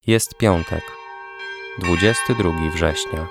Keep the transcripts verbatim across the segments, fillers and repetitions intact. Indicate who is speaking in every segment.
Speaker 1: Jest piątek, dwudziestego drugiego września.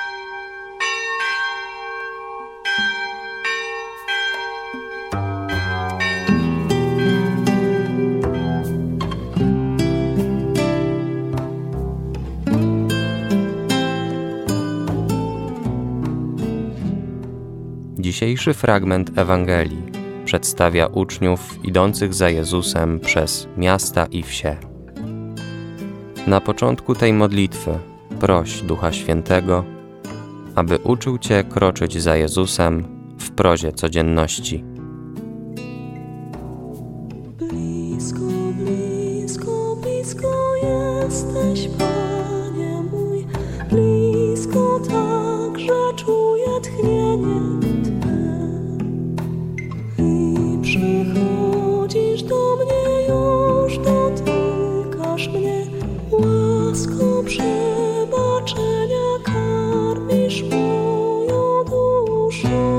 Speaker 1: Dzisiejszy fragment Ewangelii przedstawia uczniów idących za Jezusem przez miasta i wsie. Na początku tej modlitwy proś Ducha Świętego, aby uczył Cię kroczyć za Jezusem w prozie codzienności.
Speaker 2: Blisko, blisko, blisko jesteś, Panie mój, blisko tak, że czuję tchnienie Twe. I przychodzisz do mnie, już dotykasz mnie, łaską przebaczenia karmisz moją duszę.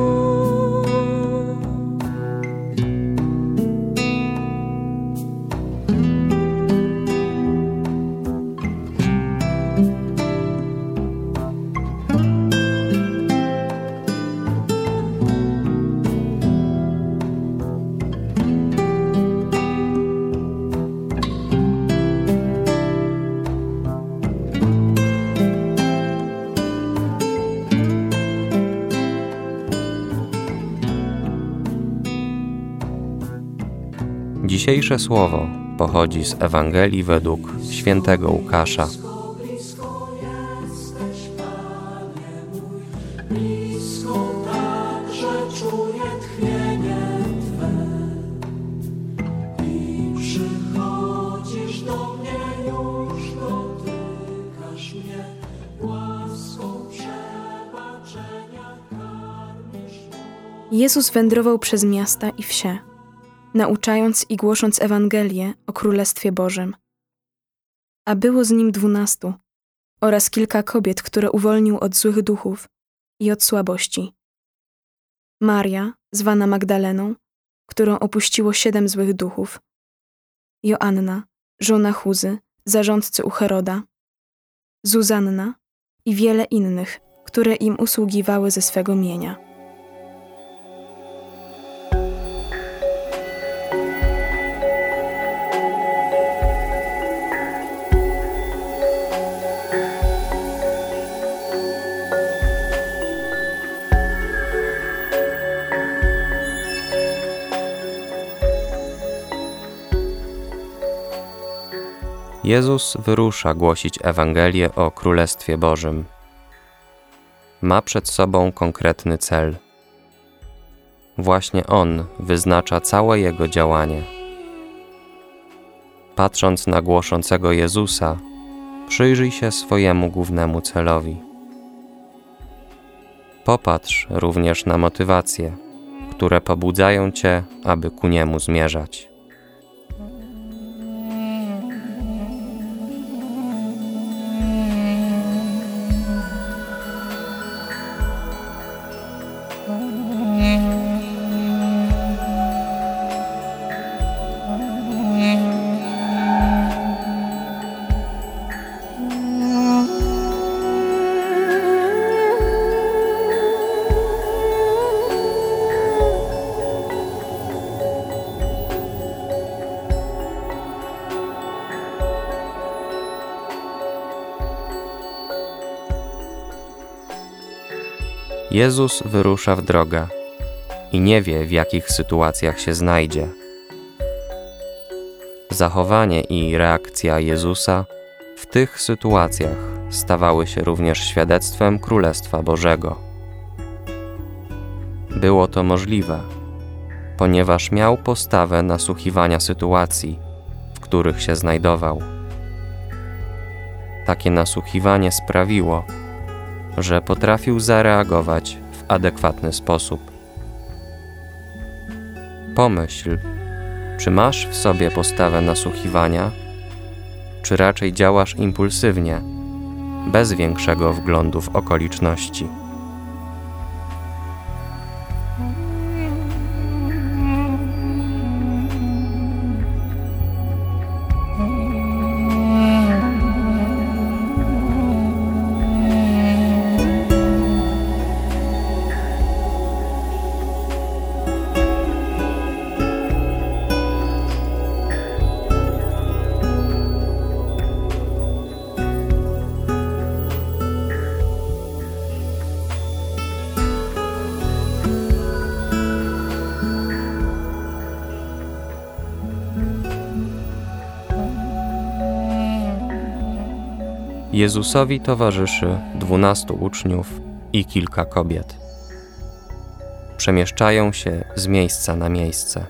Speaker 1: Dzisiejsze słowo pochodzi z Ewangelii według świętego Łukasza.
Speaker 2: Blisko tak, że czuję tchnienie Twe. I przychodzisz do mnie, już dotykasz mnie, łaską przebaczenia karmisz.
Speaker 3: Jezus wędrował przez miasta i wsie, nauczając i głosząc Ewangelię o Królestwie Bożym. A było z nim dwunastu oraz kilka kobiet, które uwolnił od złych duchów i od słabości. Maria, zwana Magdaleną, którą opuściło siedem złych duchów. Joanna, żona Chuzy, zarządcy u Heroda. Zuzanna i wiele innych, które im usługiwały ze swego mienia.
Speaker 1: Jezus wyrusza głosić Ewangelię o Królestwie Bożym. Ma przed sobą konkretny cel. Właśnie On wyznacza całe Jego działanie. Patrząc na głoszącego Jezusa, przyjrzyj się swojemu głównemu celowi. Popatrz również na motywacje, które pobudzają Cię, aby ku Niemu zmierzać. Jezus wyrusza w drogę i nie wie, w jakich sytuacjach się znajdzie. Zachowanie i reakcja Jezusa w tych sytuacjach stawały się również świadectwem Królestwa Bożego. Było to możliwe, ponieważ miał postawę nasłuchiwania sytuacji, w których się znajdował. Takie nasłuchiwanie sprawiło, że potrafił zareagować w adekwatny sposób. Pomyśl, czy masz w sobie postawę nasłuchiwania, czy raczej działasz impulsywnie, bez większego wglądu w okoliczności. Jezusowi towarzyszy dwunastu uczniów i kilka kobiet. Przemieszczają się z miejsca na miejsce.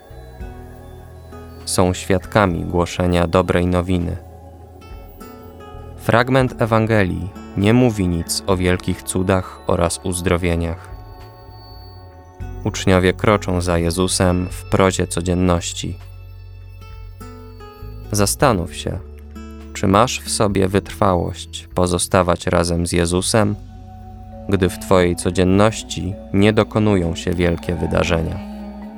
Speaker 1: Są świadkami głoszenia dobrej nowiny. Fragment Ewangelii nie mówi nic o wielkich cudach oraz uzdrowieniach. Uczniowie kroczą za Jezusem w prozie codzienności. Zastanów się, czy masz w sobie wytrwałość pozostawać razem z Jezusem, gdy w Twojej codzienności nie dokonują się wielkie wydarzenia.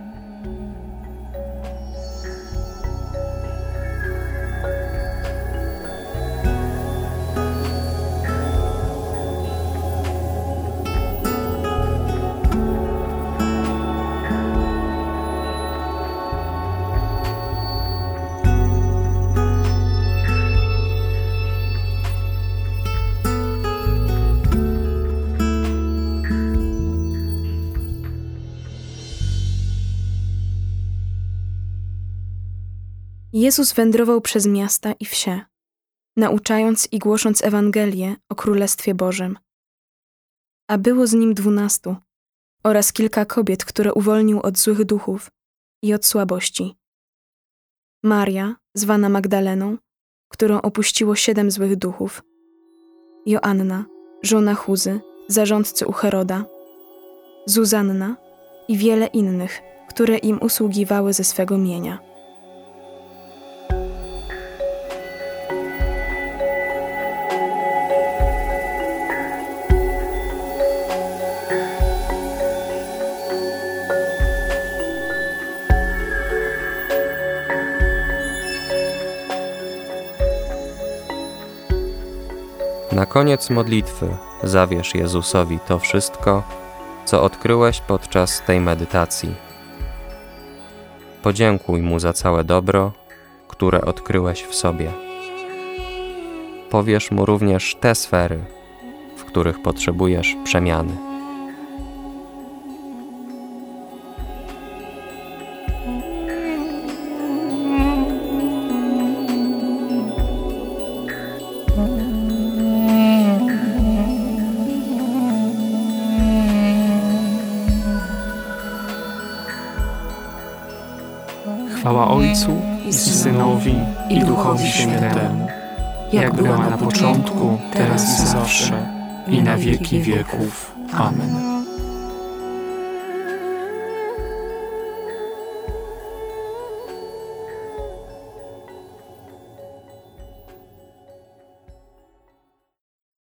Speaker 3: Jezus wędrował przez miasta i wsie, nauczając i głosząc Ewangelię o Królestwie Bożym. A było z nim dwunastu oraz kilka kobiet, które uwolnił od złych duchów i od słabości. Maria, zwana Magdaleną, którą opuściło siedem złych duchów, Joanna, żona Chuzy, zarządcy u Heroda, Zuzanna i wiele innych, które im usługiwały ze swego mienia.
Speaker 1: Na koniec modlitwy zawierz Jezusowi to wszystko, co odkryłeś podczas tej medytacji. Podziękuj Mu za całe dobro, które odkryłeś w sobie. Powierz Mu również te sfery, w których potrzebujesz przemiany.
Speaker 4: Chwała Ojcu i Synowi i Duchowi Świętemu, jak była na początku, teraz i zawsze, i na wieki wieków. Amen.